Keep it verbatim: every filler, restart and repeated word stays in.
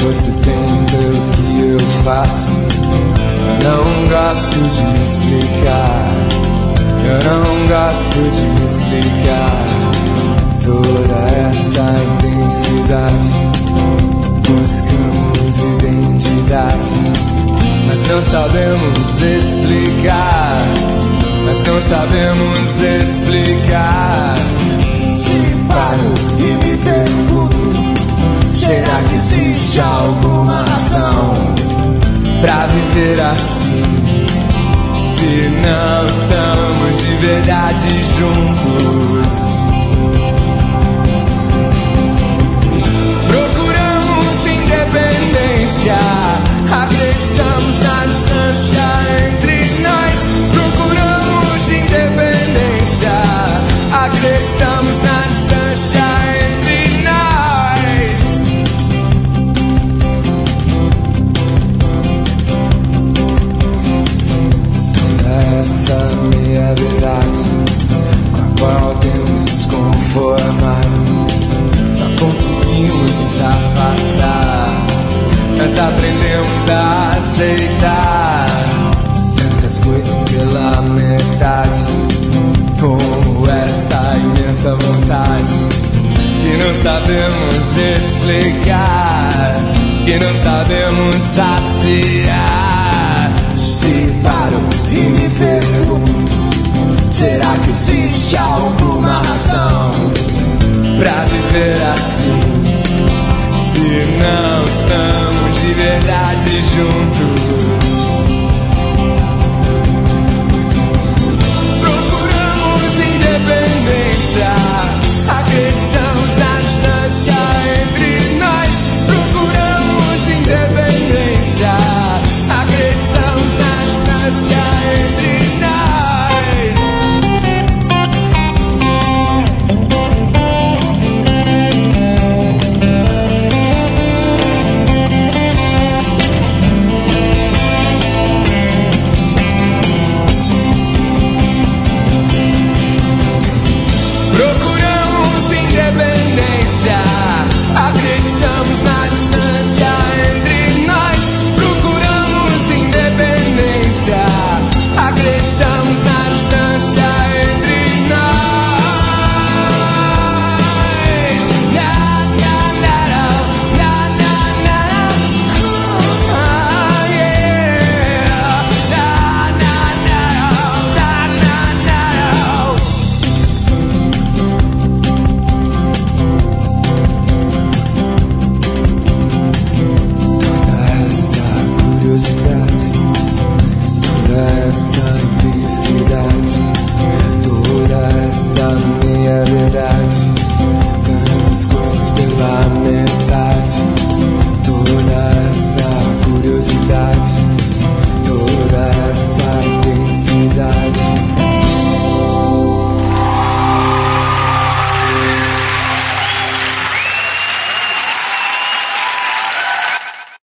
você tenta o que eu faço. Eu não gosto de me explicar. Eu não gosto de me explicar. Toda essa intensidade, buscamos identidade, mas não sabemos explicar. Mas não sabemos explicar. Se paro e me pergunto, será que existe alguma razão pra viver assim? Se não estamos de verdade juntos. Procuramos independência, acreditamos na distância entre nós. Procuramos independência, acreditamos na distância entre nós. Toda essa meia verdade com a qual temos nos conformado, só conseguimos nos afastar. Nós aprendemos a aceitar tantas coisas pela metade, como essa imensa vontade que não sabemos explicar, que não sabemos saciar. Se paro e me pergunto, será que existe alguma razão pra viver assim? Se não estamos de verdade juntos.